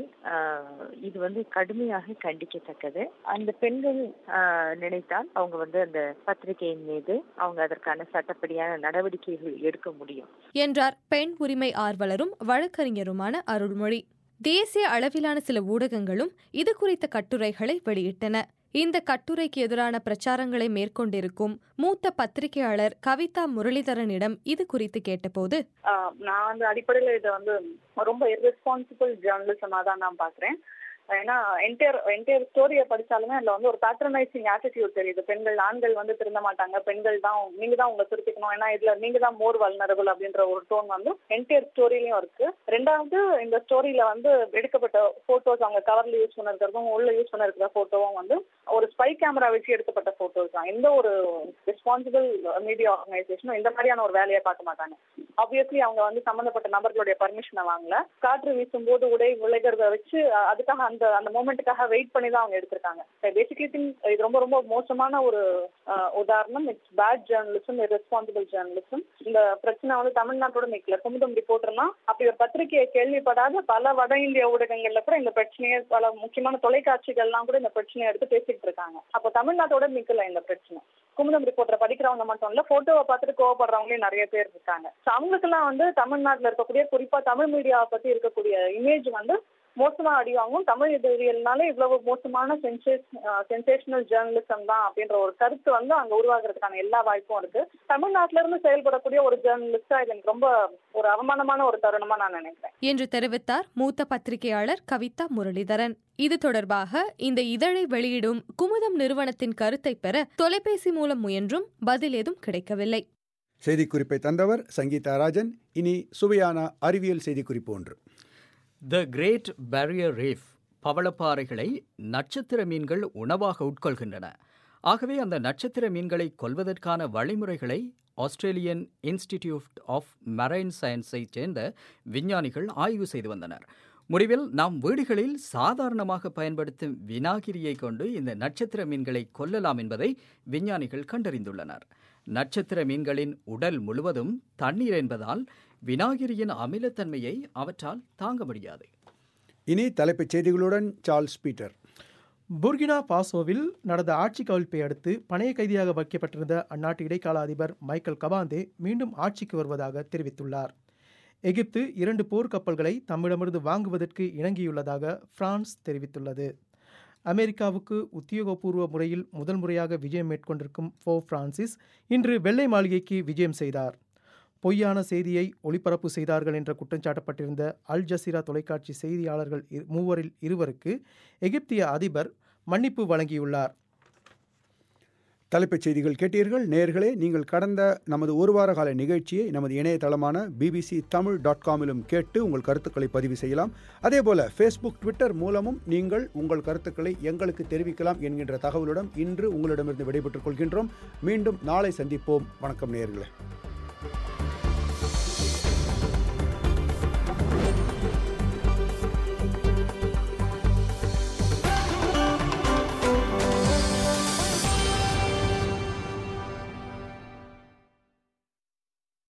இது வந்து கடுமையாக கண்டிக்கத்தக்கது. அந்த பெண்கள் நினைத்தால் அவங்க வந்து அந்த பத்திரிகையின் மீது அவங்க அதற்கான சட்டப்படியான நடவடிக்கைகள் எடுக்க முடியும் என்றார் பெண் உரிமை ஆர்வலரும் வழக்கறிஞருமான அருள்மொழி. தேசிய அளவிலான சில ஊடகங்களும் இது குறித்த கட்டுரைகளை வெளியிட்டன. இந்த கட்டுரைக்கு எதிரான பிரச்சாரங்களை மேற்கொண்டிருக்கும் மூத்த பத்திரிகையாளர் கவிதா முரளிதரனிடம் இது குறித்து கேட்டபோது, நான் அந்த அடிப்படையில் இதை வந்து ரொம்ப இர்ரெஸ்பான்சிபிள் ஜேர்னலிசமா தான் நான் பாக்குறேன். ஏன்னா என்டையர் என்டையர் ஸ்டோரியை படிச்சாலுமே அதுல வந்து ஒரு பேட்ரனைசிங் ஆட்டிடியூட் தெரியுது. பெண்கள் ஆண்கள் வந்து திருந்த மாட்டாங்க, பெண்கள் தான் நீங்க தான் உங்களை திருத்திக்கணும், ஏன்னா இதுல நீங்க தான் மோர் வல்னரபிள் அப்படின்ற ஒரு டோன் வந்து என்டையர் ஸ்டோரியிலயும் இருக்கு. ரெண்டாவது, இந்த ஸ்டோரியில வந்து எடுக்கப்பட்ட போட்டோஸ் அவங்க கவர்ல யூஸ் பண்ண இருக்கிறதும் உள்ள யூஸ் பண்ண இருக்கிற போட்டோவும் வந்து ஒரு ஸ்பை கேமரா வச்சு எடுக்கப்பட்ட போட்டோஸ் தான். எந்த ஒரு ரெஸ்பான்சிபிள் மீடியா ஆர்கனைசேஷனும் இந்த மாதிரியான ஒரு வேலையை பார்க்க மாட்டாங்க. ஆப்வியஸ்லி அவங்க வந்து சம்பந்தப்பட்ட நபர்களுடைய பர்மிஷனை வாங்கல, காற்று வீசும் போது உடை விளைகிறத வச்சு அதுக்காக அந்த அந்த மோமெண்ட்டுக்காக வெயிட் பண்ணி தான் அவங்க எடுத்திருக்காங்க. பேசிக்கலி திங்க் இது ரொம்ப ரொம்ப மோசமான ஒரு உதாரணம். It's bad journalism, responsible journalism. இந்த பிரச்சனை வந்து தமிழ்நாட்டோட நிக்கல. குமுதம் ரிப்போர்ட்டர்னா அப்படி ஒரு பத்திரிகையை கேள்விப்படாத பல வட இந்திய ஊடகங்கள்ல கூட இந்த பிரச்சனையை, பல முக்கியமான தொலைக்காட்சிகள்லாம் கூட இந்த பிரச்சனையை எடுத்து பேசிட்டு இருக்காங்க. அப்போ தமிழ்நாட்டோட நிக்கல இந்த பிரச்சனை. குமுதம் ரிப்போர்ட்டரை படிக்கிறவங்க மட்டும் இல்ல, போட்டோவை பார்த்துட்டு கோவப்படுறவங்களே நிறைய பேர் இருக்காங்க. அவங்களுக்கு எல்லாம் வந்து தமிழ்நாட்டுல இருக்கக்கூடிய, குறிப்பா தமிழ் மீடியாவை பத்தி இருக்கக்கூடிய இமேஜ் வந்து மோசமா அடிவாங்கும். தமிழ் இதழியல்னாலே இவ்வளவு மோசமான சென்சேஷனல் ஜேர்னலிசம் தான் அப்படின்ற ஒரு கருத்து வந்து அங்க உருவாக்குறதுக்கான எல்லா வாய்ப்பும் இருக்கு. தமிழ்நாட்டில இருந்து செயல்படக்கூடிய ஒரு ஜேர்னலிஸ்டா இது எனக்கு ரொம்ப ஒரு அவமானமான ஒரு தருணமா நான் நினைக்கிறேன் என்று தெரிவித்தார் மூத்த பத்திரிகையாளர் கவிதா முரளிதரன். இது தொடர்பாக இந்த இதழை வெளியிடும் குமுதம் நிறுவனத்தின் கருத்தை பெற தொலைபேசி மூலம் முயன்றும் பதில் ஏதும் கிடைக்கவில்லை. செய்திக்குறிப்பை தந்தவர் சங்கீதா ராஜன். இனி சுவையான அறிவியல் செய்திக்குறிப்பு ஒன்று. த கிரேட் பேரியர் ரீஃப் பவளப்பாறைகளை நட்சத்திர மீன்கள் உணவாக உட்கொள்கின்றன. ஆகவே அந்த நட்சத்திர மீன்களை கொல்வதற்கான வழிமுறைகளை ஆஸ்திரேலியன் இன்ஸ்டிடியூட் ஆஃப் மரைன் சயின்ஸை சேர்ந்த விஞ்ஞானிகள் ஆய்வு செய்து வந்தனர். முடிவில் நாம் வீடுகளில் சாதாரணமாக பயன்படுத்தும் வினாகிரியை கொண்டு இந்த நட்சத்திர மீன்களை கொல்லலாம் என்பதை விஞ்ஞானிகள் கண்டறிந்துள்ளனர். நட்சத்திர மீன்களின் உடல் முழுவதும் தண்ணீர் என்பதால் வினாகிரியின் அமிலத்தன்மையை அவற்றால் தாங்க முடியாது. இனி தலைப்புச் செய்திகளுடன் சார்ல்ஸ் பீட்டர். புர்கினா பாசோவில் நடந்த ஆட்சி கவிழ்ப்பை அடுத்து பணைய கைதியாக வைக்கப்பட்டிருந்த அந்நாட்டு இடைக்கால அதிபர் மைக்கேல் கபாந்தே மீண்டும் ஆட்சிக்கு வருவதாக தெரிவித்துள்ளார். எகிப்து இரண்டு போர்க்கப்பல்களை தம்மிடமிருந்து வாங்குவதற்கு இணங்கியுள்ளதாக பிரான்ஸ் தெரிவித்துள்ளது. அமெரிக்காவுக்கு உத்தியோகபூர்வ முறையில் முதல் முறையாக விஜயம் மேற்கொண்டிருக்கும் போப் பிரான்சிஸ் இன்று வெள்ளை மாளிகைக்கு விஜயம் செய்தார். பொய்யான செய்தியை ஒளிபரப்பு செய்தார்கள் என்ற குற்றஞ்சாட்டப்பட்டிருந்த அல் ஜசீரா தொலைக்காட்சி செய்தியாளர்கள் மூவரில் இருவருக்கு எகிப்திய அதிபர் மன்னிப்பு வழங்கியுள்ளார். தலைப்புச் செய்திகள் கேட்டீர்கள். நேயர்களே, நீங்கள் கடந்த நமது ஒரு வார கால நிகழ்ச்சியை நமது இணையதளமான பிபிசி தமிழ் டாட் காமிலும் கேட்டு உங்கள் கருத்துக்களை பதிவு செய்யலாம். அதேபோல ஃபேஸ்புக், ட்விட்டர் மூலமும் நீங்கள் உங்கள் கருத்துக்களை எங்களுக்கு தெரிவிக்கலாம் என்கின்ற தகவலுடன் இன்று உங்களிடமிருந்து விடைபெற்றுக் கொள்கின்றோம். மீண்டும் நாளை சந்திப்போம். வணக்கம் நேயர்களே.